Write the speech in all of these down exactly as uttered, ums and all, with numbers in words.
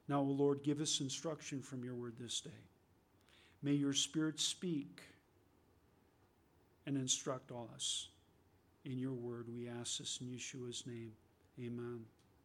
Now, O Lord, give us instruction from your word this day. May your Spirit speak and instruct all us. In your word, we ask this in Yeshua's name. Amen.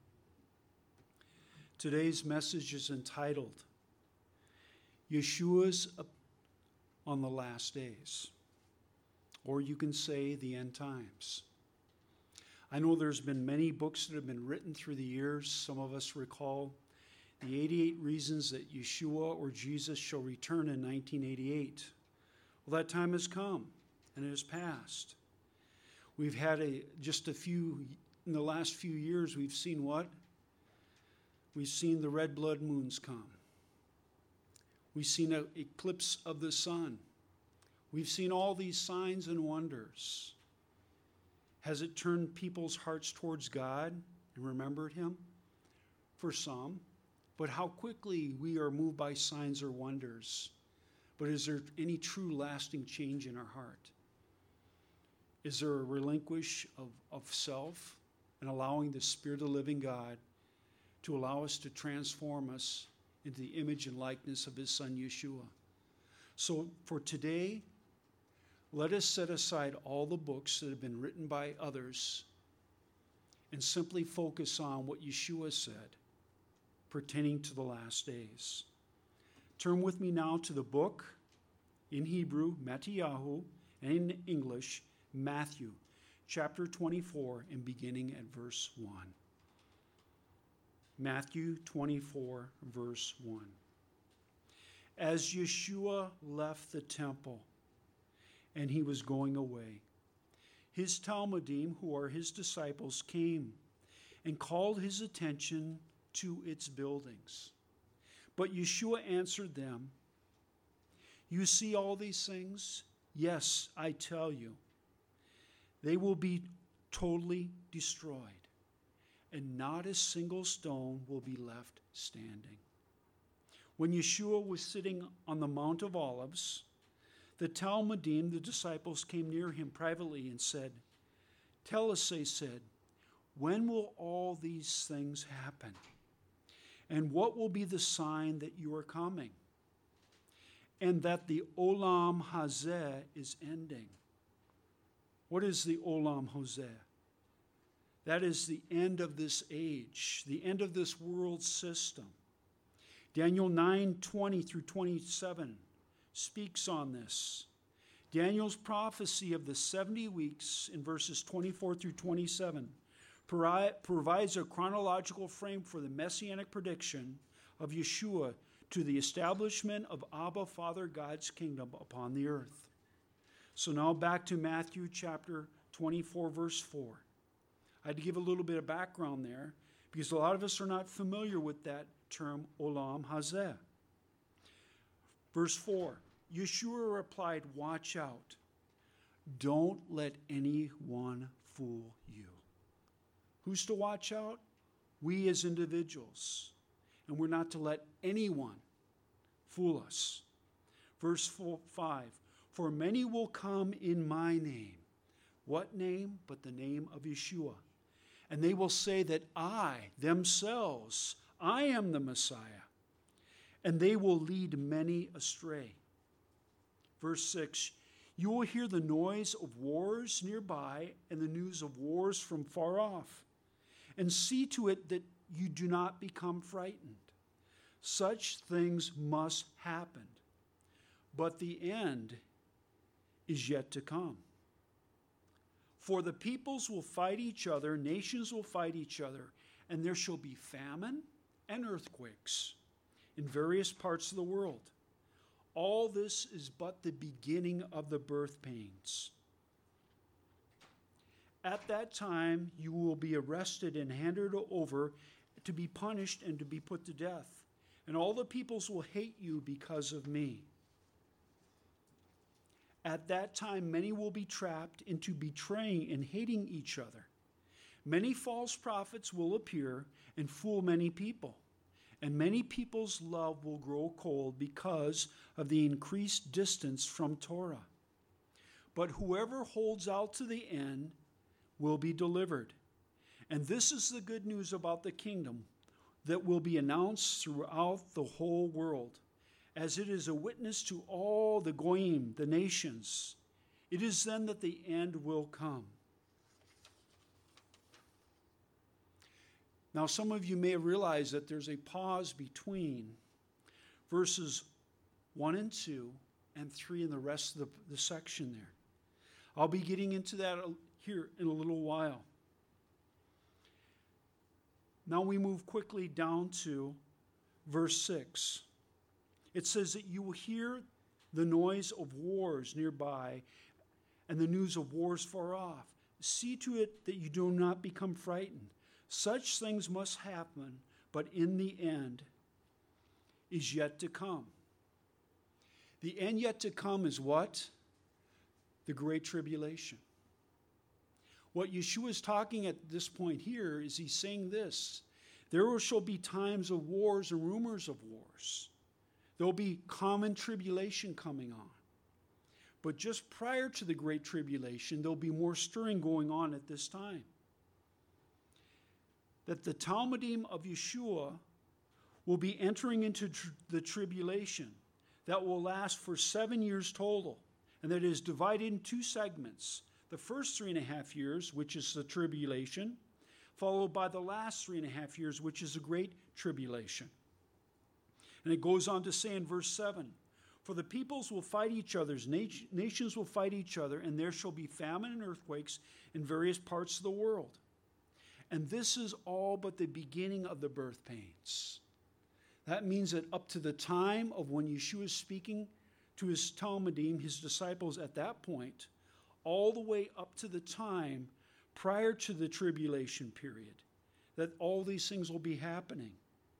Today's message is entitled, Yeshua's on the Last Days. Or you can say the end times. I know there's been many books that have been written through the years. Some of us recall the eighty-eight Reasons that Yeshua or Jesus shall return in nineteen eighty-eight. Well, that time has come and it has passed. We've had a just a few, in the last few years, we've seen what? We've seen the red blood moons come. We've seen an eclipse of the sun. We've seen all these signs and wonders. Has it turned people's hearts towards God and remembered him? For some. But how quickly we are moved by signs or wonders. But is there any true lasting change in our heart? Is there a relinquish of, of self and allowing the Spirit of the living God to allow us to transform us into the image and likeness of his Son Yeshua? So for today, let us set aside all the books that have been written by others and simply focus on what Yeshua said pertaining to the last days. Turn with me now to the book in Hebrew, Mattiyahu, and in English, Matthew, chapter twenty-four, and beginning at verse one. Matthew twenty-four, verse one. As Yeshua left the temple and he was going away, his Talmudim, who are his disciples, came and called his attention to its buildings. But Yeshua answered them, "You see all these things? Yes, I tell you, they will be totally destroyed, and not a single stone will be left standing." When Yeshua was sitting on the Mount of Olives, the Talmudim, the disciples, came near him privately and said, "Tell us," they said, "when will all these things happen? And what will be the sign that you are coming? And that the Olam Hazeh is ending?" What is the Olam Hazeh? That is the end of this age, the end of this world system. Daniel nine twenty through twenty-seven speaks on this. Daniel's prophecy of the seventy weeks in verses twenty-four through twenty-seven provides a chronological frame for the messianic prediction of Yeshua to the establishment of Abba, Father God's kingdom upon the earth. So now back to Matthew chapter twenty-four, verse four. I had to give a little bit of background there because a lot of us are not familiar with that term, Olam Hazeh. Verse four, Yeshua replied, "Watch out. Don't let anyone fool you." Who's to watch out? We as individuals. And we're not to let anyone fool us. Verse four, five, "For many will come in my name." What name? But the name of Yeshua. "And they will say that I, themselves, I am the Messiah. And they will lead many astray." Verse six, "You will hear the noise of wars nearby and the news of wars from far off. And see to it that you do not become frightened. Such things must happen. But the end is yet to come. For the peoples will fight each other, nations will fight each other, and there shall be famine and earthquakes in various parts of the world. All this is but the beginning of the birth pains. At that time you will be arrested and handed over to be punished and to be put to death. And all the peoples will hate you because of me. At that time many will be trapped into betraying and hating each other. Many false prophets will appear and fool many people. And many people's love will grow cold because of the increased distance from Torah. But whoever holds out to the end will be delivered. And this is the good news about the kingdom. that will be announced throughout the whole world, as it is a witness to all the goyim, the nations. It is then that the end will come. Now, some of you may have realized that there's a pause between verses one and two and three in the rest of the, the section there. I'll be getting into that here in a little while. Now we move quickly down to verse six. It says that you will hear the noise of wars nearby and the news of wars far off. See to it that you do not become frightened. Such things must happen, but in the end is yet to come. The end yet to come is what? The Great Tribulation. What Yeshua is talking at this point here is he's saying this. There shall be times of wars and rumors of wars. There will be common tribulation coming on. But just prior to the Great Tribulation, there will be more stirring going on at this time. That the Talmudim of Yeshua will be entering into tr- the tribulation that will last for seven years total, and that is divided in two segments. The first three and a half years, which is the tribulation, followed by the last three and a half years, which is the Great Tribulation. And it goes on to say in verse seven, for the peoples will fight each other, nations will fight each other, and there shall be famine and earthquakes in various parts of the world. And this is all but the beginning of the birth pains. That means that up to the time of when Yeshua is speaking to his Talmudim, his disciples at that point, all the way up to the time prior to the tribulation period, that all these things will be happening.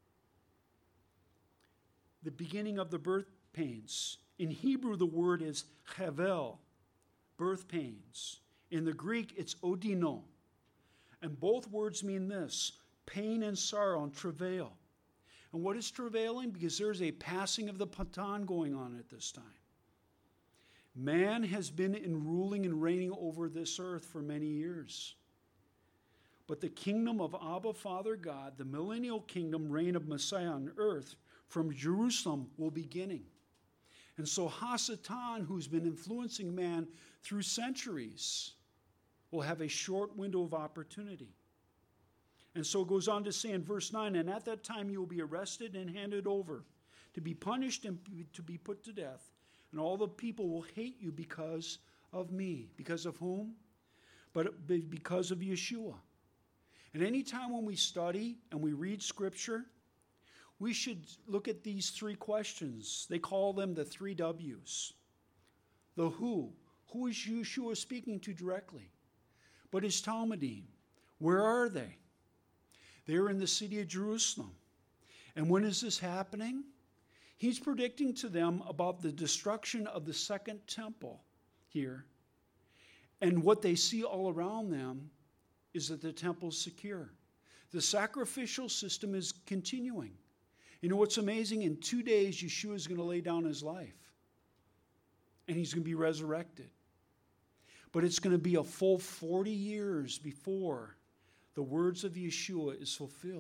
The beginning of the birth pains. In Hebrew, the word is chavel, birth pains. In the Greek, it's odino. And both words mean this, pain and sorrow and travail. And what is travailing? Because there's a passing of the patan going on at this time. Man has been in ruling and reigning over this earth for many years. But the kingdom of Abba, Father God, the millennial kingdom, reign of Messiah on earth from Jerusalem will be beginning. And so Hasatan, who's been influencing man through centuries, will have a short window of opportunity. And so it goes on to say in verse nine, and at that time you will be arrested and handed over to be punished and to be put to death. And all the people will hate you because of me. Because of whom? But because of Yeshua. And any time when we study and we read Scripture, we should look at these three questions. They call them the three W's. The who. Who is Yeshua speaking to directly? But his Talmudim, where are they? They're in the city of Jerusalem. And when is this happening? He's predicting to them about the destruction of the second temple here. And what they see all around them is that the temple is secure. The sacrificial system is continuing. You know what's amazing? In two days, Yeshua is going to lay down his life. And he's going to be resurrected. But it's going to be a full forty years before the words of Yeshua is fulfilled.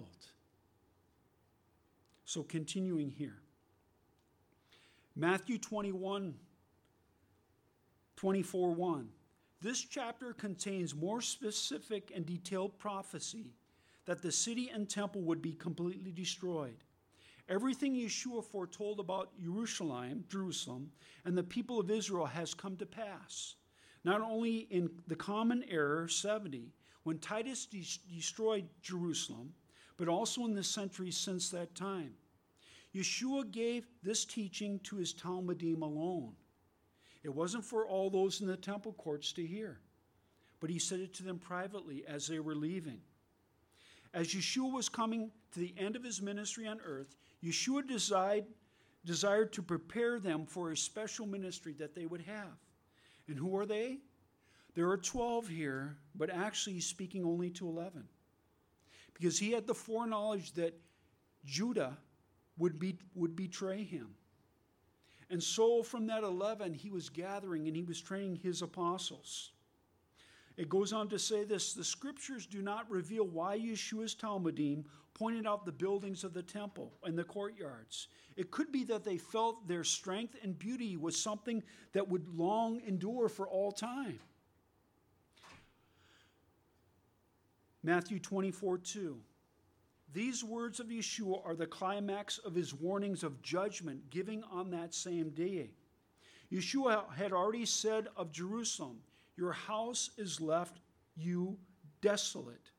So continuing here. Matthew twenty-one, twenty-four, one. This chapter contains more specific and detailed prophecy that the city and temple would be completely destroyed. Everything Yeshua foretold about Jerusalem, Jerusalem, and the people of Israel has come to pass. Not only in the common era, seventy, when Titus de- destroyed Jerusalem, but also in the centuries since that time. Yeshua gave this teaching to his Talmudim alone. It wasn't for all those in the temple courts to hear, but he said it to them privately as they were leaving. As Yeshua was coming to the end of his ministry on earth, Yeshua desired, desired to prepare them for a special ministry that they would have. And who are they? There are twelve here, but actually he's speaking only to eleven. Because he had the foreknowledge that Judah would, be, would betray him. And so from that eleven, he was gathering and he was training his apostles. It goes on to say this, the scriptures do not reveal why Yeshua's Talmudim pointed out the buildings of the temple and the courtyards. It could be that they felt their strength and beauty was something that would long endure for all time. Matthew twenty-four two. These words of Yeshua are the climax of his warnings of judgment given on that same day. Yeshua had already said of Jerusalem, your house is left you desolate.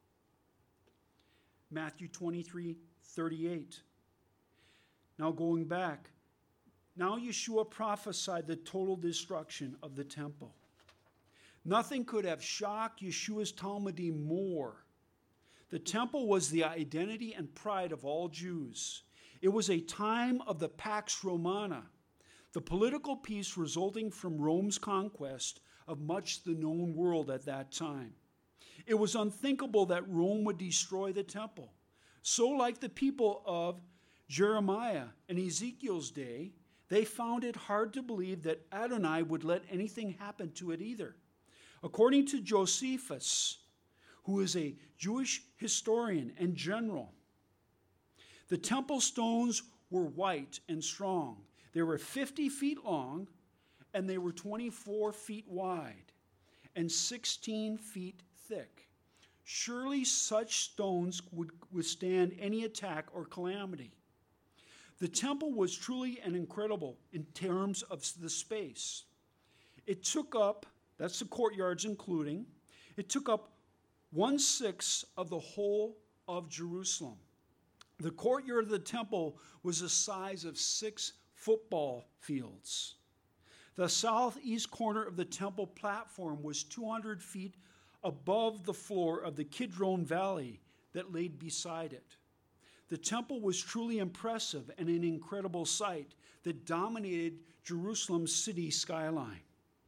Matthew twenty-three thirty-eight. Now going back, now Yeshua prophesied the total destruction of the temple. Nothing could have shocked Yeshua's Talmudim more. The temple was the identity and pride of all Jews. It was a time of the Pax Romana, the political peace resulting from Rome's conquest of much the known world at that time. It was unthinkable that Rome would destroy the temple. So like the people of Jeremiah and Ezekiel's day, they found it hard to believe that Adonai would let anything happen to it either. According to Josephus, who is a Jewish historian and general, the temple stones were white and strong. They were fifty feet long, and they were twenty-four feet wide and sixteen feet thick. Surely such stones would withstand any attack or calamity. The temple was truly and incredible in terms of the space. It took up, that's the courtyards including, it took up one-sixth of the whole of Jerusalem. The courtyard of the temple was the size of six football fields. The southeast corner of the temple platform was two hundred feet above the floor of the Kidron Valley that lay beside it. The temple was truly impressive and an incredible sight that dominated Jerusalem's city skyline.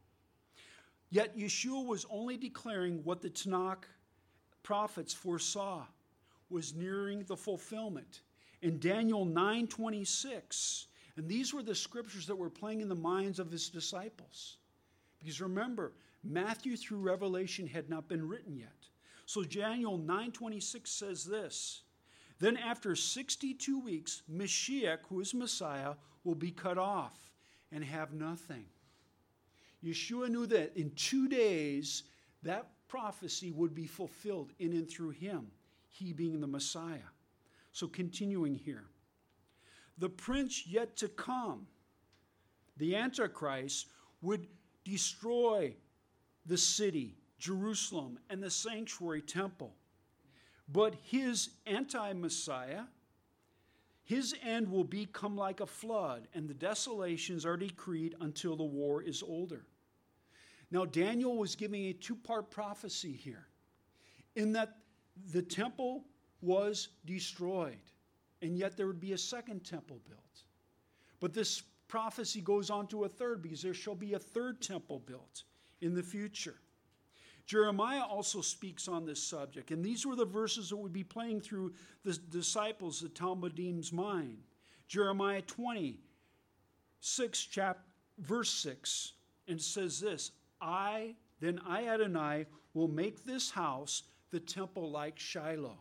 Yet Yeshua was only declaring what the Tanakh prophets foresaw was nearing the fulfillment. In Daniel nine twenty-six, and these were the scriptures that were playing in the minds of his disciples. Because remember, Matthew through Revelation had not been written yet. So Daniel nine twenty-six says this, then after sixty-two weeks, Mashiach, who is Messiah, will be cut off and have nothing. Yeshua knew that in two days, that prophecy would be fulfilled in and through him, he being the Messiah. So continuing here. The prince yet to come, the Antichrist, would destroy the city, Jerusalem, and the sanctuary temple. But his anti-Messiah, his end will become like a flood, and the desolations are decreed until the war is older. Now, Daniel was giving a two-part prophecy here, in that the temple was destroyed, and yet there would be a second temple built. But this prophecy goes on to a third, because there shall be a third temple built in the future. Jeremiah also speaks on this subject, and these were the verses that would be playing through the disciples, the Talmudim's mind. Jeremiah twenty, six, chap, verse six, and it says this, I, then I, Adonai, will make this house the temple like Shiloh.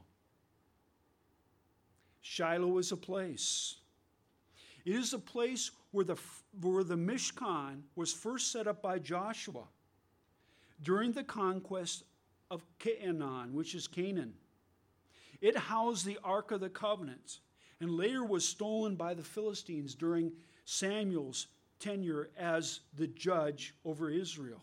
Shiloh is a place. It is a place where the, where the Mishkan was first set up by Joshua during the conquest of Canaan, which is Canaan. It housed the Ark of the Covenant, and later was stolen by the Philistines during Samuel's tenure as the judge over Israel.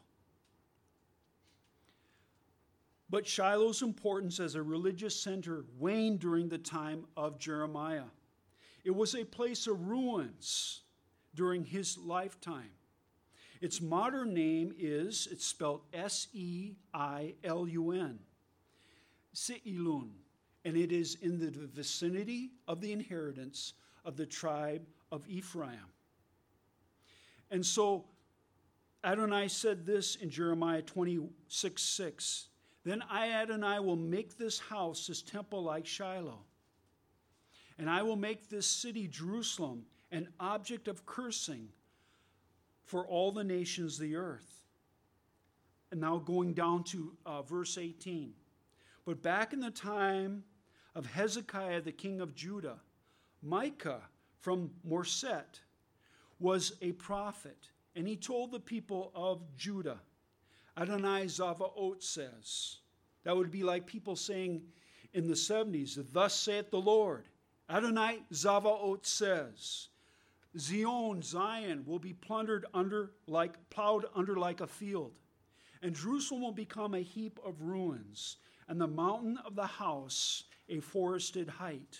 But Shiloh's importance as a religious center waned during the time of Jeremiah. It was a place of ruins during his lifetime. Its modern name is, it's spelled S E I L U N, Seilun, and it is in the vicinity of the inheritance of the tribe of Ephraim. And so Adonai said this in Jeremiah twenty-six six, then I, Adonai, will make this house, this temple, like Shiloh. And I will make this city, Jerusalem, an object of cursing for all the nations of the earth. and now going down to uh, verse eighteen. But back in the time of Hezekiah, the king of Judah, Micah from Morset was a prophet, and he told the people of Judah, Adonai Zavaot says. That would be like people saying in the seventies, thus saith the Lord. Adonai Zavaot says, Zion, Zion will be plundered under like, plowed under like a field, and Jerusalem will become a heap of ruins, and the mountain of the house a forested height.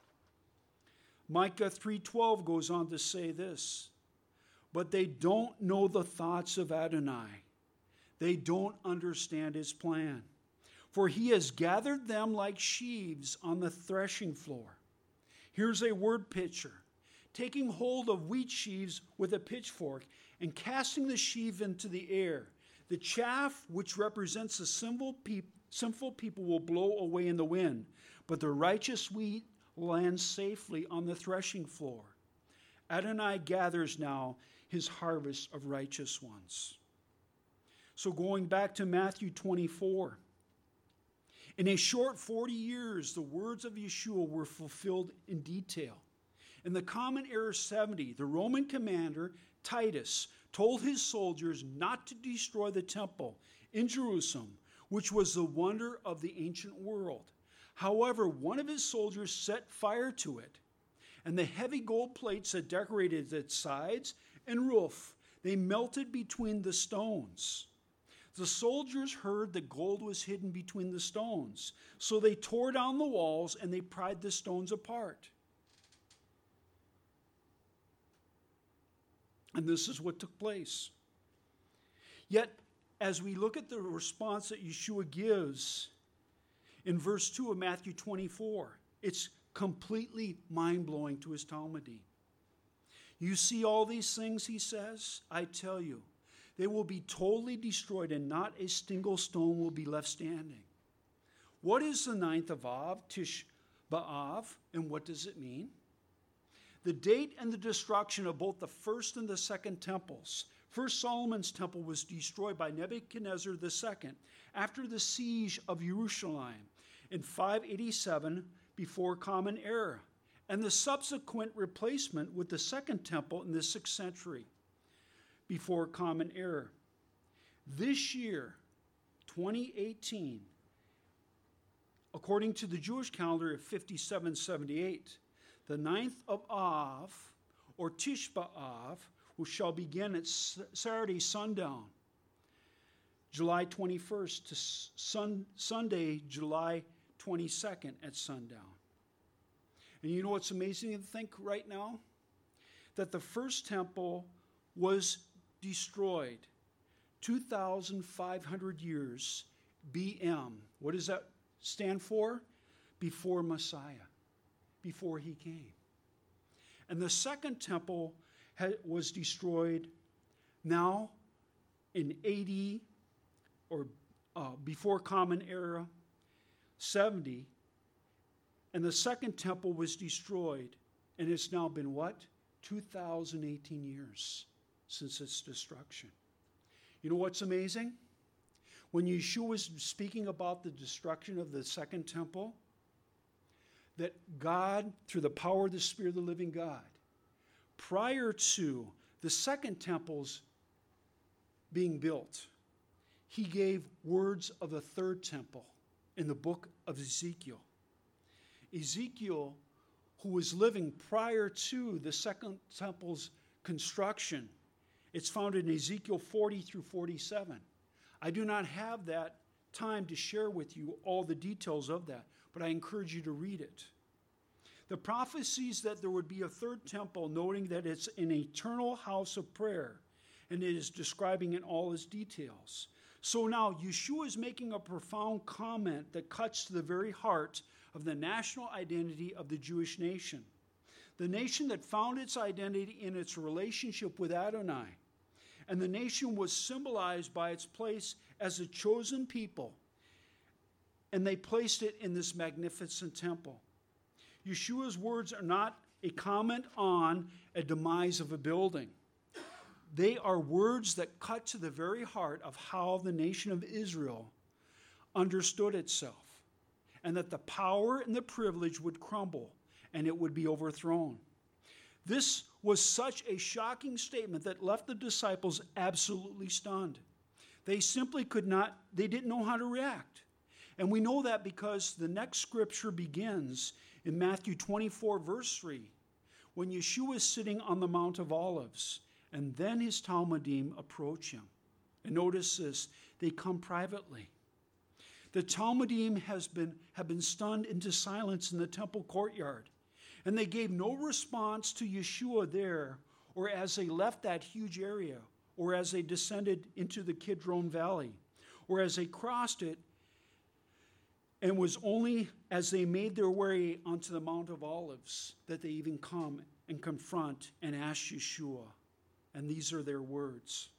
Micah three twelve goes on to say this, but they don't know the thoughts of Adonai. They don't understand his plan. For he has gathered them like sheaves on the threshing floor. Here's a word picture. Taking hold of wheat sheaves with a pitchfork and casting the sheaf into the air. The chaff, which represents the sinful people, will blow away in the wind, but the righteous wheat lands safely on the threshing floor. Adonai gathers now his harvest of righteous ones. So going back to Matthew twenty-four, in a short forty years, the words of Yeshua were fulfilled in detail. In the Common Era seventy, the Roman commander, Titus, told his soldiers not to destroy the temple in Jerusalem, which was the wonder of the ancient world. However, one of his soldiers set fire to it, and the heavy gold plates that decorated its sides and roof, they melted between the stones. The soldiers heard that gold was hidden between the stones, so they tore down the walls and they pried the stones apart. And this is what took place. Yet, as we look at the response that Yeshua gives in verse two of Matthew twenty-four, it's completely mind-blowing to his Talmudim. You see all these things, he says, I tell you, they will be totally destroyed and not a single stone will be left standing. What is the ninth of Av, Tish B'Av, and what does it mean? The date and the destruction of both the first and the second temples. First Solomon's temple was destroyed by Nebuchadnezzar the Second after the siege of Jerusalem in five eighty-seven before Common Era, and the subsequent replacement with the second temple in the sixth century before Common Era. This year, twenty eighteen, according to the Jewish calendar of fifty-seven seventy-eight, the ninth of Av, or Tish B'Av, which shall begin at Saturday sundown, July twenty-first, to sun, Sunday, July twenty-second at sundown. And you know what's amazing to think right now? That the first temple was destroyed two thousand five hundred years B M. What does that stand for? Before Messiah, before he came. And the second temple had, was destroyed now in A D or uh, before Common Era seventy. And the second temple was destroyed. And it's now been what? two thousand eighteen years since its destruction. You know what's amazing? When Yeshua was speaking about the destruction of the second temple, that God, through the power of the Spirit of the living God, prior to the second temple's being built, he gave words of the third temple in the book of Ezekiel. Ezekiel, who was living prior to the second temple's construction, it's found in Ezekiel forty through forty-seven. I do not have that time to share with you all the details of that, but I encourage you to read it. The prophecies that there would be a third temple, noting that it's an eternal house of prayer, and it is describing in all its details. So now Yeshua is making a profound comment that cuts to the very heart of the national identity of the Jewish nation. The nation that found its identity in its relationship with Adonai. And the nation was symbolized by its place as a chosen people. And they placed it in this magnificent temple. Yeshua's words are not a comment on a demise of a building, They are words that cut to the very heart of how the nation of Israel understood itself, and that the power and the privilege would crumble and it would be overthrown. This was such a shocking statement that left the disciples absolutely stunned. They simply could not, they didn't know how to react. And we know that because the next scripture begins in Matthew twenty-four, verse three, when Yeshua is sitting on the Mount of Olives, and then his Talmudim approach him. And notice this, they come privately. The Talmudim has been, have been stunned into silence in the temple courtyard, and they gave no response to Yeshua there, or as they left that huge area, or as they descended into the Kidron Valley, or as they crossed it, and was only as they made their way onto the Mount of Olives that they even come and confront and ask Yeshua. And these are their words.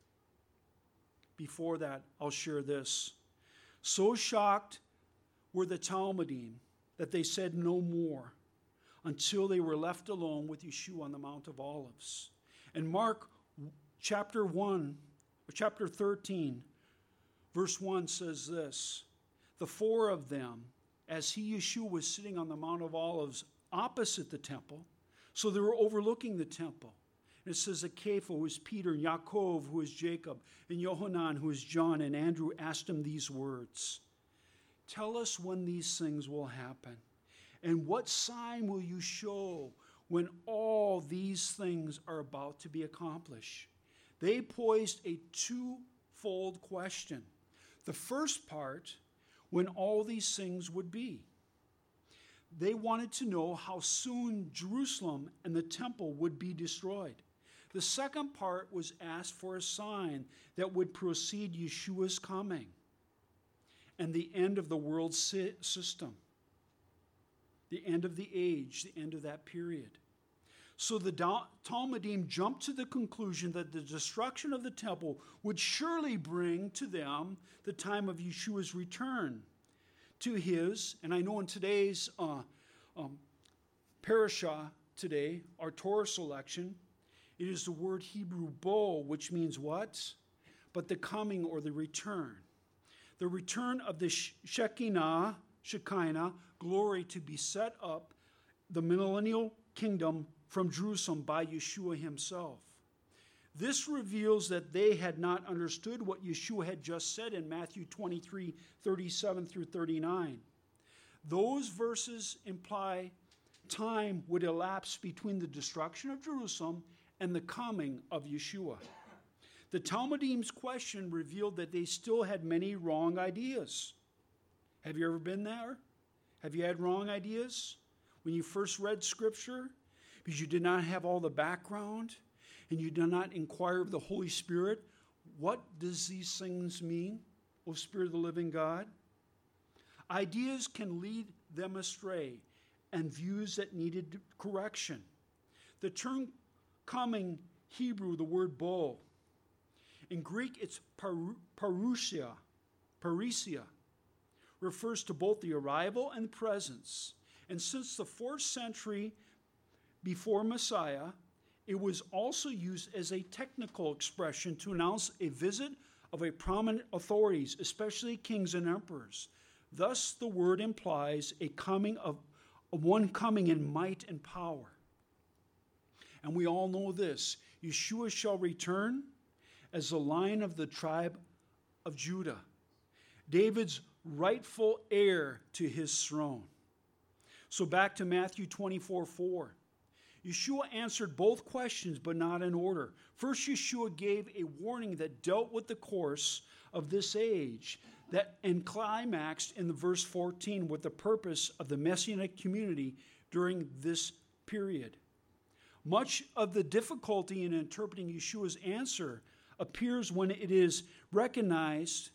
Before that, I'll share this. So shocked were the Talmudim that they said no more until they were left alone with Yeshua on the Mount of Olives. And Mark chapter one, chapter thirteen, verse one says this, the four of them, as he, Yeshua, was sitting on the Mount of Olives opposite the temple, so they were overlooking the temple. And it says that Kepha, who is Peter, and Yaakov, who is Jacob, and Yohanan, who is John, and Andrew asked him these words, tell us when these things will happen, and what sign will you show when all these things are about to be accomplished? They posed a twofold question. The first part, when all these things would be. They wanted to know how soon Jerusalem and the temple would be destroyed. The second part was asked for a sign that would precede Yeshua's coming and the end of the world system, the end of the age, the end of that period. So the Talmudim jumped to the conclusion that the destruction of the temple would surely bring to them the time of Yeshua's return to his, and I know in today's uh, um, parashah today, our Torah selection, it is the word Hebrew bo, which means what? But the coming or the return. The return of the Shekinah, Shekinah, glory to be set up, the millennial kingdom from Jerusalem by Yeshua himself. This reveals that they had not understood what Yeshua had just said in Matthew twenty-three, thirty-seven through thirty-nine. Those verses imply time would elapse between the destruction of Jerusalem and the coming of Yeshua. The Talmudim's question revealed that they still had many wrong ideas. Have you ever been there? Have you had wrong ideas when you first read Scripture? Because you did not have all the background and you did not inquire of the Holy Spirit. What does these things mean, O Spirit of the living God? Ideas can lead them astray and views that needed correction. The term coming Hebrew, the word bo. In Greek, it's paru- parousia, parousia, refers to both the arrival and presence. And since the fourth century before Messiah, it was also used as a technical expression to announce a visit of a prominent authorities, especially kings and emperors. Thus, the word implies a coming of, of one coming in might and power. And we all know this, Yeshua shall return as the Lion of the tribe of Judah, David's rightful heir to his throne. So back to Matthew twenty-four four. Yeshua answered both questions, but not in order. First, Yeshua gave a warning that dealt with the course of this age, that and climaxed in the verse fourteen with the purpose of the Messianic community during this period. Much of the difficulty in interpreting Yeshua's answer appears when it is recognized,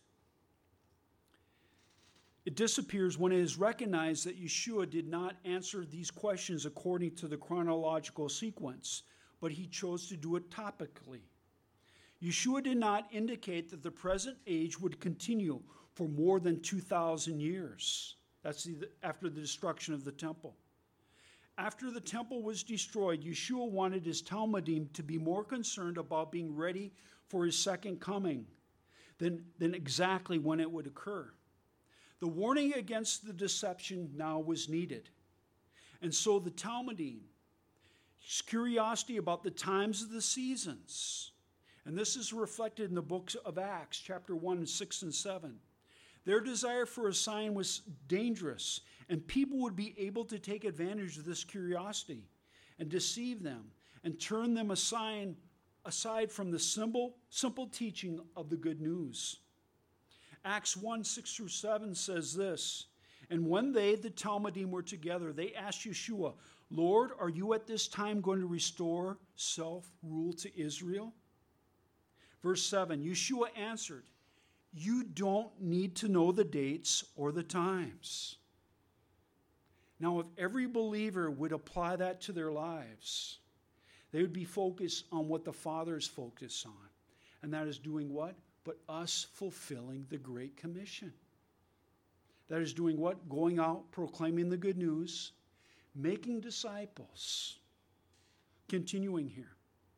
it disappears when it is recognized that Yeshua did not answer these questions according to the chronological sequence, but he chose to do it topically. Yeshua did not indicate that the present age would continue for more than two thousand years. That's the, after the destruction of the temple. After the temple was destroyed, Yeshua wanted his Talmudim to be more concerned about being ready for his second coming than, than exactly when it would occur. The warning against the deception now was needed. And so the Talmudim, curiosity about the times of the seasons, and this is reflected in the books of Acts, chapter one, six, and seven. Their desire for a sign was dangerous, and people would be able to take advantage of this curiosity and deceive them and turn them aside, aside from the simple, simple teaching of the good news. Acts one, six through seven says this, "And when they, the Talmudim, were together, they asked Yeshua, 'Lord, are you at this time going to restore self-rule to Israel?' Verse seven, Yeshua answered, 'You don't need to know the dates or the times.'" Now, if every believer would apply that to their lives, they would be focused on what the Father is focused on. And that is doing what? But us fulfilling the Great Commission. That is doing what? Going out, proclaiming the good news, making disciples. Continuing here.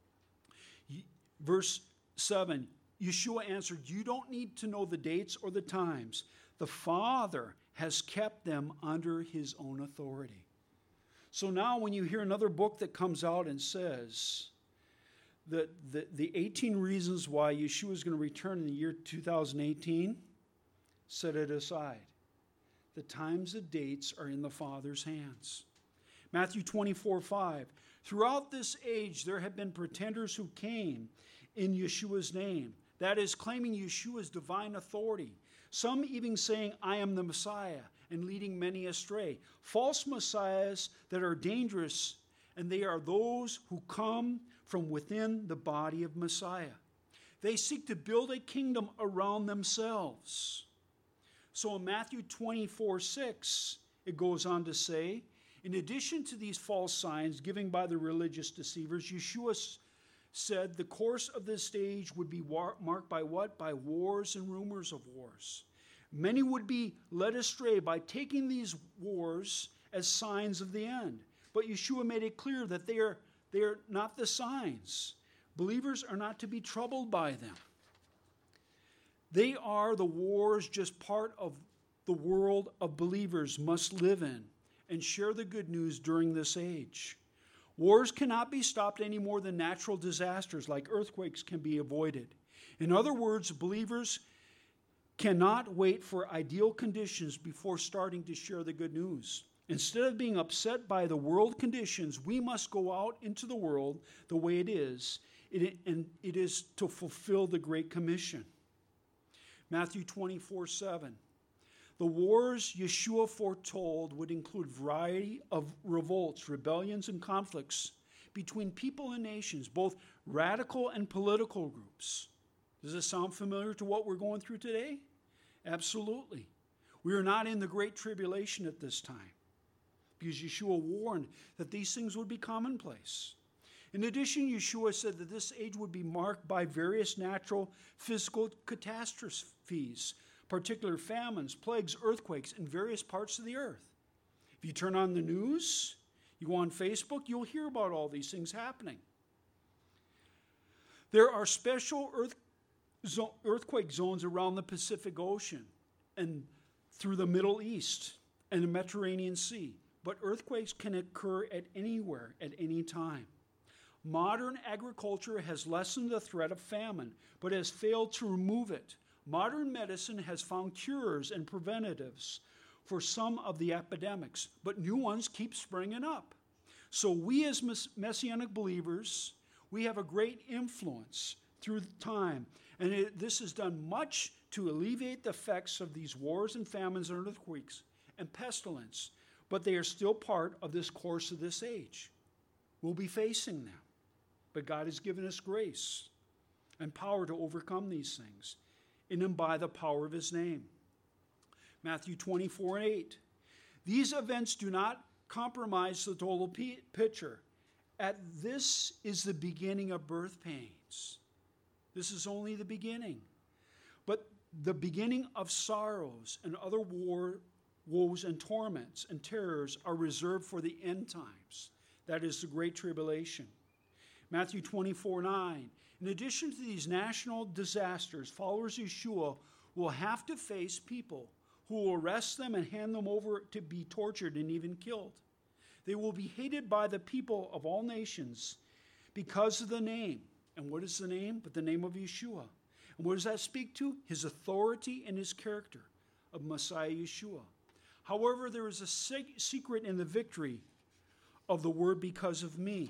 Verse seven, Yeshua answered, "You don't need to know the dates or the times. The Father has kept them under his own authority." So now when you hear another book that comes out and says that the, the eighteen reasons why Yeshua is going to return in the year two thousand eighteen, set it aside. The times and dates are in the Father's hands. Matthew twenty-four, five. "Throughout this age there have been pretenders who came in Yeshua's name." That is, claiming Yeshua's divine authority. Some even saying, "I am the Messiah," and leading many astray. False messiahs that are dangerous, and they are those who come from within the body of Messiah. They seek to build a kingdom around themselves. So in Matthew twenty-four, six, it goes on to say, in addition to these false signs given by the religious deceivers, Yeshua said the course of this stage would be war- marked by what? By wars and rumors of wars. Many would be led astray by taking these wars as signs of the end. But Yeshua made it clear that they are, they are not the signs. Believers are not to be troubled by them. They are the wars just part of the world of believers must live in and share the good news during this age. Wars cannot be stopped any more than natural disasters like earthquakes can be avoided. In other words, believers cannot wait for ideal conditions before starting to share the good news. Instead of being upset by the world conditions, we must go out into the world the way it is, it, and it is to fulfill the Great Commission. Matthew twenty-four, seven. The wars Yeshua foretold would include a variety of revolts, rebellions, and conflicts between people and nations, both radical and political groups. Does this sound familiar to what we're going through today? Absolutely. We are not in the Great Tribulation at this time, because Yeshua warned that these things would be commonplace. In addition, Yeshua said that this age would be marked by various natural physical catastrophes, particular famines, plagues, earthquakes in various parts of the earth. If you turn on the news, you go on Facebook, you'll hear about all these things happening. There are special earth, zo- earthquake zones around the Pacific Ocean and through the Middle East and the Mediterranean Sea. But earthquakes can occur at anywhere, at any time. Modern agriculture has lessened the threat of famine, but has failed to remove it. Modern medicine has found cures and preventatives for some of the epidemics, but new ones keep springing up. So we as Messianic believers, we have a great influence through time, and it, this has done much to alleviate the effects of these wars and famines and earthquakes and pestilence, but they are still part of this course of this age. We'll be facing them, but God has given us grace and power to overcome these things in and by the power of his name. Matthew twenty-four and eight. These events do not compromise the total p- picture. At this is the beginning of birth pains. This is only the beginning. But the beginning of sorrows and other war, woes and torments and terrors are reserved for the end times. That is the Great Tribulation. Matthew twenty-four nine. In addition to these national disasters, followers of Yeshua will have to face people who will arrest them and hand them over to be tortured and even killed. They will be hated by the people of all nations because of the name. And what is the name? But the name of Yeshua. And what does that speak to? His authority and his character of Messiah Yeshua. However, there is a secret in the victory of the word because of me.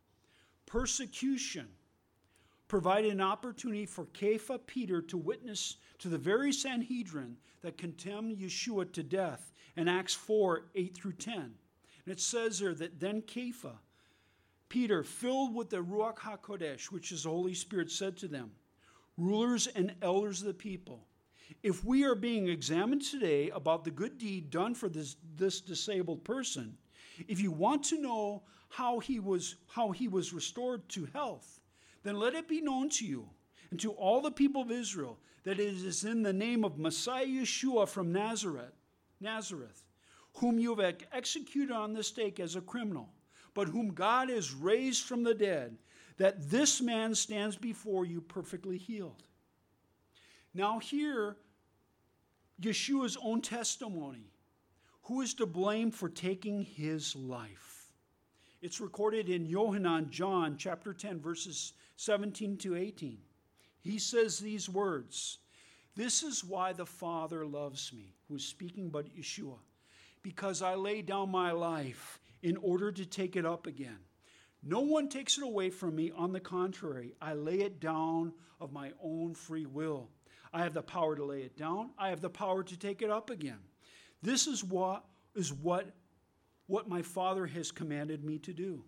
Persecution provided an opportunity for Kepha, Peter, to witness to the very Sanhedrin that condemned Yeshua to death in Acts four, eight through ten. And it says there that then Kepha, Peter, filled with the Ruach HaKodesh, which is the Holy Spirit, said to them, rulers and elders of the people, if we are being examined today about the good deed done for this, this disabled person, if you want to know how he was, how he was restored to health, then let it be known to you and to all the people of Israel that it is in the name of Messiah Yeshua from Nazareth, Nazareth, whom you have executed on the stake as a criminal, but whom God has raised from the dead, that this man stands before you perfectly healed. Now hear Yeshua's own testimony. Who is to blame for taking his life? It's recorded in Yohanan, John, chapter ten, verses seventeen to eighteen. He says these words, this is why the Father loves me, who is speaking but Yeshua, because I lay down my life in order to take it up again. No one takes it away from me. On the contrary, I lay it down of my own free will. I have the power to lay it down. I have the power to take it up again. This is what is what, what my Father has commanded me to do.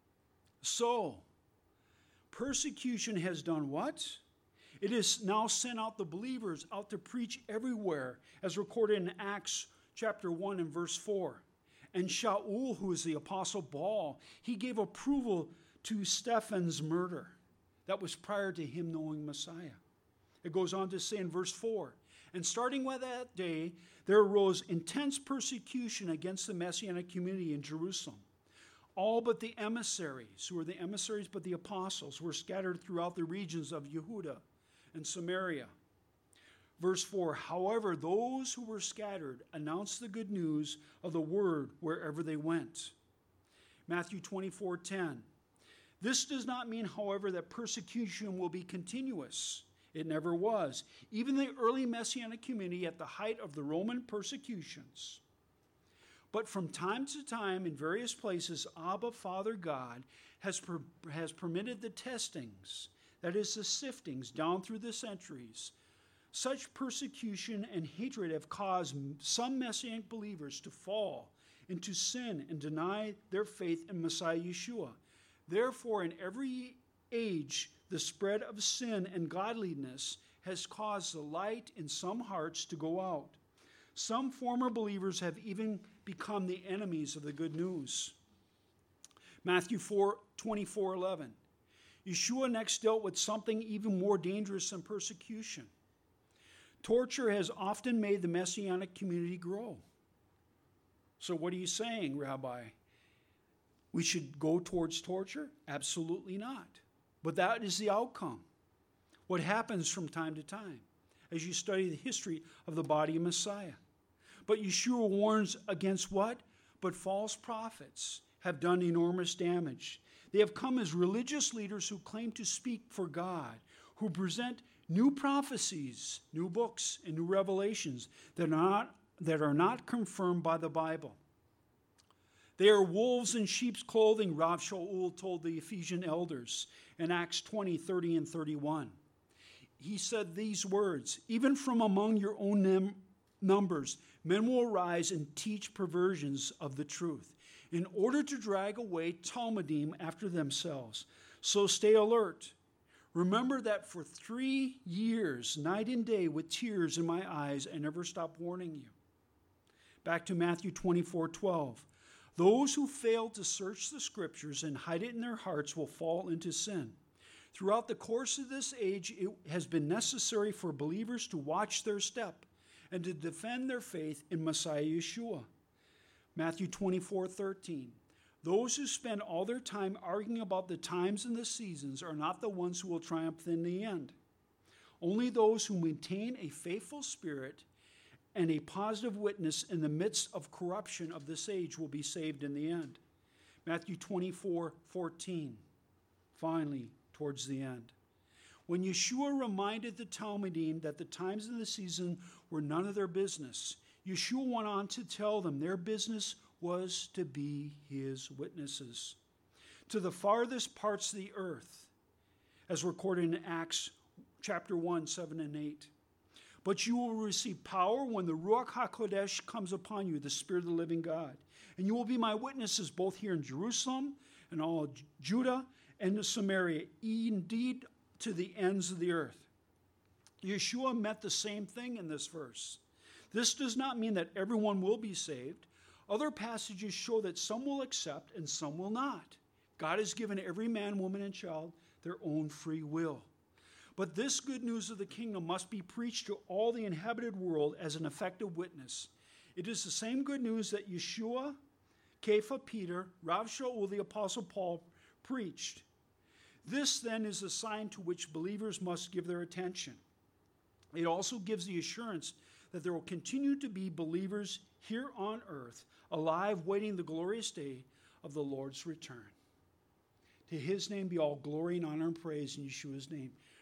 So, persecution has done what? It has now sent out the believers out to preach everywhere, as recorded in Acts chapter one and verse four. And Shaul, who is the apostle Paul, he gave approval to Stephen's murder. That was prior to him knowing Messiah. It goes on to say in verse four, and starting with that day, there arose intense persecution against the Messianic community in Jerusalem. All but the emissaries, who were the emissaries but the apostles, were scattered throughout the regions of Yehuda and Samaria. Verse four, however, those who were scattered announced the good news of the word wherever they went. Matthew twenty-four ten. This does not mean, however, that persecution will be continuous. It never was. Even the early Messianic community at the height of the Roman persecutions. But from time to time, in various places, Abba, Father God, has, per, has permitted the testings, that is, the siftings down through the centuries. Such persecution and hatred have caused some Messianic believers to fall into sin and deny their faith in Messiah Yeshua. Therefore, in every age, the spread of sin and godliness has caused the light in some hearts to go out. Some former believers have even become the enemies of the good news. Matthew four twenty-four eleven. Yeshua next dealt with something even more dangerous than persecution. Torture has often made the Messianic community grow. So what are you saying, Rabbi? We should go towards torture? Absolutely not. But that is the outcome. What happens from time to time as you study the history of the body of Messiah. But Yeshua warns against what? But false prophets have done enormous damage. They have come as religious leaders who claim to speak for God, who present new prophecies, new books, and new revelations that are not, that are not confirmed by the Bible. They are wolves in sheep's clothing, Rav Shaul told the Ephesian elders in Acts twenty, thirty, and thirty-one. He said these words, even from among your own num- numbers, men will arise and teach perversions of the truth, in order to drag away Talmudim after themselves. So stay alert. Remember that for three years, night and day, with tears in my eyes, I never stopped warning you. Back to Matthew twenty-four twelve. Those who fail to search the scriptures and hide it in their hearts will fall into sin. Throughout the course of this age, it has been necessary for believers to watch their step and to defend their faith in Messiah Yeshua. Matthew twenty-four thirteen. Those who spend all their time arguing about the times and the seasons are not the ones who will triumph in the end. Only those who maintain a faithful spirit and a positive witness in the midst of corruption of this age will be saved in the end. Matthew twenty-four fourteen. Finally, towards the end. When Yeshua reminded the Talmudim that the times and the season were none of their business, Yeshua went on to tell them their business was to be his witnesses to the farthest parts of the earth, as recorded in Acts chapter one, seven and eight. But you will receive power when the Ruach HaKodesh comes upon you, the Spirit of the living God. And you will be my witnesses both here in Jerusalem and all of Judah and Samaria, indeed to the ends of the earth. Yeshua meant the same thing in this verse. This does not mean that everyone will be saved. Other passages show that some will accept and some will not. God has given every man, woman, and child their own free will. But this good news of the kingdom must be preached to all the inhabited world as an effective witness. It is the same good news that Yeshua, Kepha, Peter, Rav Shaul, the Apostle Paul preached. This then is the sign to which believers must give their attention. It also gives the assurance that there will continue to be believers here on earth, alive, waiting the glorious day of the Lord's return. To his name be all glory and honor and praise in Yeshua's name.